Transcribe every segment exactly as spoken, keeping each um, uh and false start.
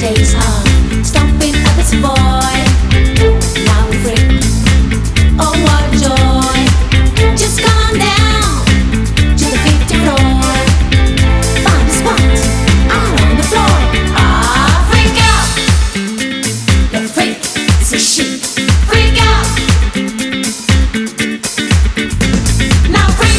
days of stomping up its boy. Now we're free. Oh, what a joy. Just come down to the fifty floor. Find a spot out on the floor. Ah, freak out. The freak is a she. Freak out. Now freak.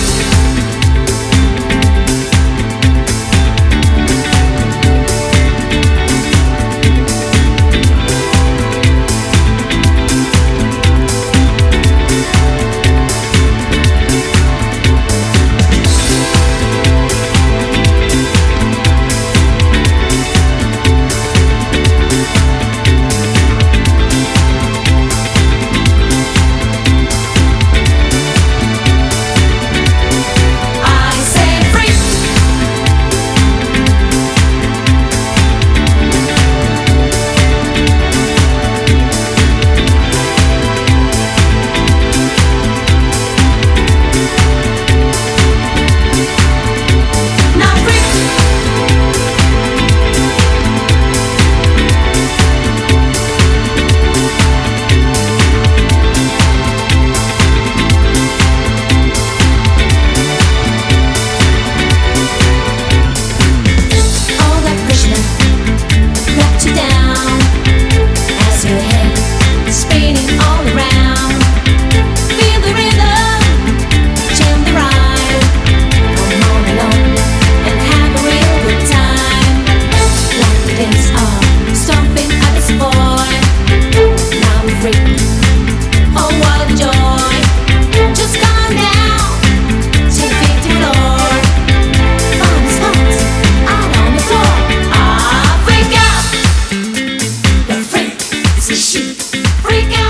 Freak out.